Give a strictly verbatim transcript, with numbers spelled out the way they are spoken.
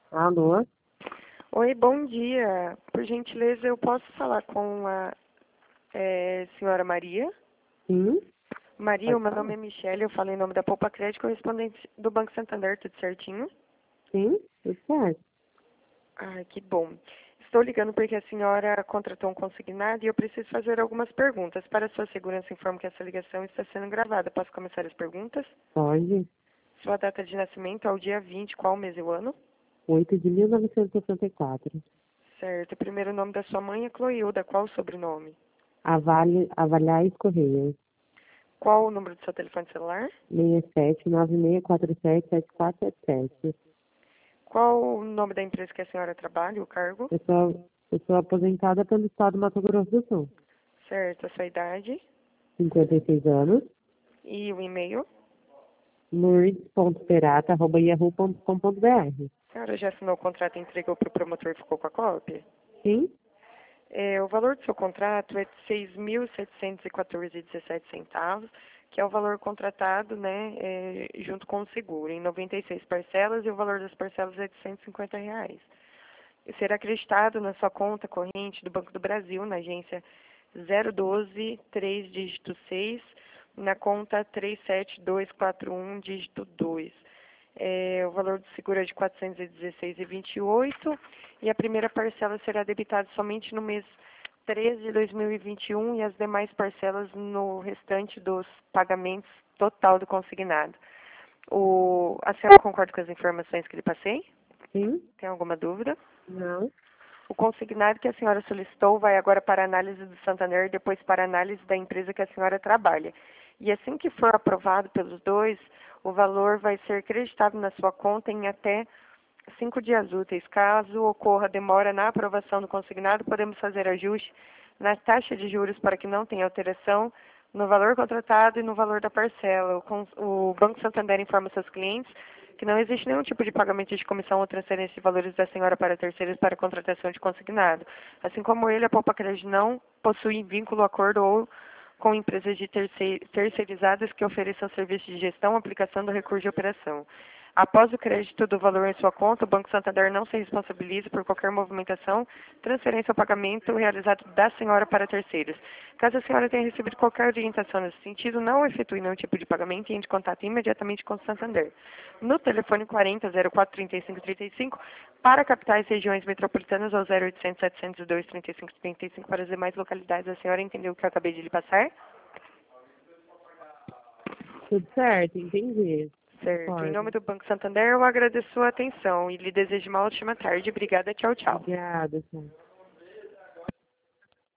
Alô? Oi, bom dia. Por gentileza, eu posso falar com a eh, senhora Maria? Sim? Maria, o Pode meu nome falar? é Michele, eu falo em nome da Poupa Crédito, correspondente do Banco Santander, tudo certinho? Sim? Tudo certo. Ai, que bom. Estou ligando porque a senhora contratou um consignado e eu preciso fazer algumas perguntas. Para sua segurança, informo que essa ligação está sendo gravada. Posso começar as perguntas? Pode. Sua data de nascimento é o dia vinte, qual mês e o ano? oito de mil novecentos e sessenta e quatro. Certo. O primeiro nome da sua mãe é Cloilda, qual o sobrenome? Avale, Avaliais Correia. Qual o número do seu telefone celular? seis sete nove seis quatro sete sete quatro sete sete. Qual o nome da empresa que a senhora trabalha, o cargo? Eu sou, eu sou aposentada pelo Estado do Mato Grosso do Sul. Certo, a sua idade cinquenta e seis anos. e o e-mail. lourdes ponto perata arroba yahoo ponto com ponto br. A senhora já assinou o contrato e entregou para o promotor e ficou com a cópia? Sim? É, o valor do seu contrato é de seis mil setecentos e quatorze vírgula dezessete centavos, que é o valor contratado, né, é, junto com o seguro, em noventa e seis parcelas, e o valor das parcelas é de cento e cinquenta reais. E será acreditado na sua conta corrente do Banco do Brasil, na agência zero doze, três dígito seis, na conta três sete dois quatro um, dígito dois. É, o valor do seguro é de quatrocentos e dezesseis reais e vinte e oito e a primeira parcela será debitada somente no mês treze de dois mil e vinte e um e as demais parcelas no restante dos pagamentos total do consignado. O, a senhora concorda com as informações que lhe passei? Sim? Tem alguma dúvida? Não? O consignado que a senhora solicitou vai agora para análise do Santander e depois para análise da empresa que a senhora trabalha. E assim que for aprovado pelos dois, o valor vai ser creditado na sua conta em até cinco dias úteis. Caso ocorra demora na aprovação do consignado, podemos fazer ajuste na taxa de juros para que não tenha alteração no valor contratado e no valor da parcela. O, cons- o Banco Santander informa seus clientes que não existe nenhum tipo de pagamento de comissão ou transferência de valores da senhora para terceiros para contratação de consignado. Assim como ele, a Poupa Crédito não possui vínculo, acordo ou com empresas de tercei- terceirizadas que ofereçam serviços de gestão, aplicação do recurso de operação. Após o crédito do valor em sua conta, o Banco Santander não se responsabiliza por qualquer movimentação, transferência ou pagamento realizado da senhora para terceiros. Caso a senhora tenha recebido qualquer orientação nesse sentido, não efetue nenhum tipo de pagamento e entre em contato imediatamente com o Santander. No telefone quarenta, zero quatro, trinta e cinco, trinta e cinco, para capitais e regiões metropolitanas, ou zero oitocentos, setecentos e dois, trinta e cinco, trinta e cinco, para as demais localidades. A senhora entendeu o que eu acabei de lhe passar? Tudo certo, entendi. Certo. Em nome Concordo. do Banco Santander, eu agradeço a sua atenção e lhe desejo uma ótima tarde. Obrigada. Tchau, tchau. Obrigada, senhora.